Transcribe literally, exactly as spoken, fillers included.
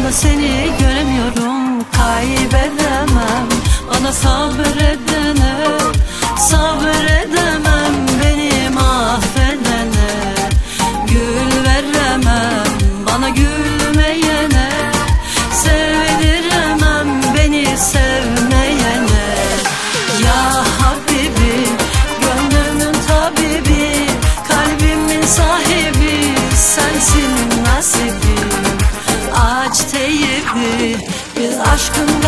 anda seni göremiyorum, kaybedemem. Bana sabredene sabredemem, beni mahvedene gül veremem. Bana gülmeyene sevdiremem, beni sevmeyene. Ya Habibi, gönlümün tabibi, kalbimin sahibi, sensin nasibim. Aç teybi, biz aşkın